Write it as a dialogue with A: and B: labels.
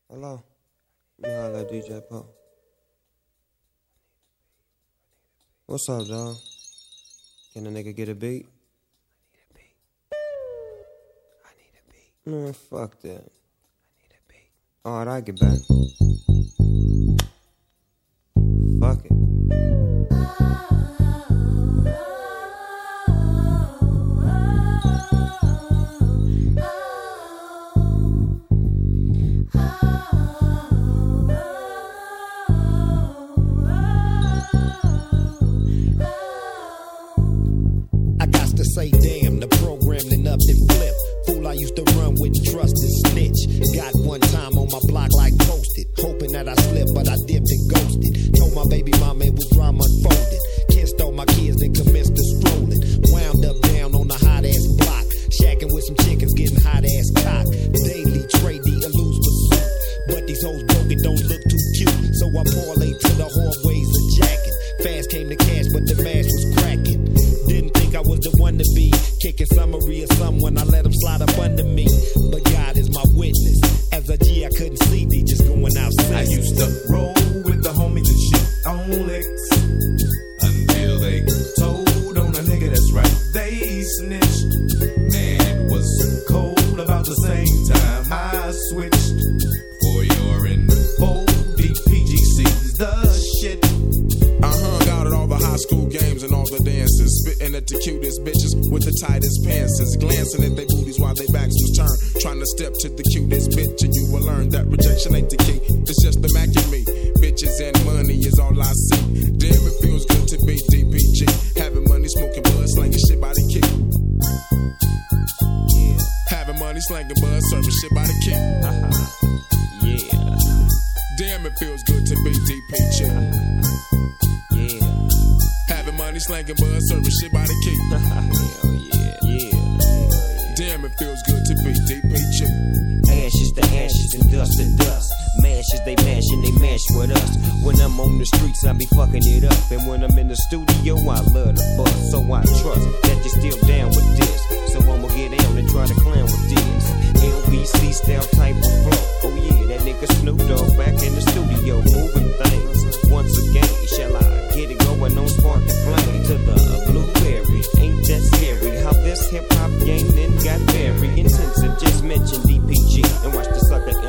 A: Hello. Me holla at DJ Poe. What's up, dawg? Can a nigga get a beat? I need a beat. Man, fuck that. I need a beat. Alright, I get back. Fuck it.
B: Say damn, the program then up and flip. Fool I used to run with trust and snitch. Got one time on my block like posted, hoping that I slipped, but I dipped and ghosted. Told my baby mama it was drama unfolded. Kissed all my kids and commenced to strolling. Wound up down on the hot ass block, shacking with some chickens, getting hot ass cock. Daily trade the elusive pursuit, but these hoes broke it don't look too cute. So I parlay to the hallways of jacking. Fast came the cash, but the mash was cracking. Didn't think I was the one to be kicking summary of someone. I let him slide up under me, but God is my witness. As a G, I couldn't see thee just going out.
C: I used to roll with the homies and shit on licks until they told on a nigga that's right. They snitched. Man, it was cold about the same time I switched for your info. DPGC's the shit.
D: I hung out at all the high school games and all the dances, spitting at the cutest bitches with the tightest pantses, glancing at their booties while their backs was turned, trying to step to the cutest bitch, and you will learn that rejection ain't the key. It's just the Mac and me. Bitches and money is all I see. Damn, it feels good to be DPG. Having money, smoking bud, slanging shit by the key. Yeah. Having money, slanging bud, serving shit by the key. Yeah. Damn, it feels good to be DPG. Yeah. Having money, slanging bud, serving shit by the key. Hell yeah. Damn, it feels good to be DPG.
E: Ashes to ashes and dust to dust. Mashes, they mash and they mash with us. When I'm on the streets, I be fucking it up. And when I'm in the studio, I love the buzz. So I trust that you're still down with this. So I'ma get down and try to clown with this. LBC style type of flow. Oh yeah, that nigga Snoop Dogg back in the studio moving things. Once again, shall I get it going on spark and flame to the blueberry? Ain't that scary how this hip hop game then got very intensive? Just mention DPG and watch the sucker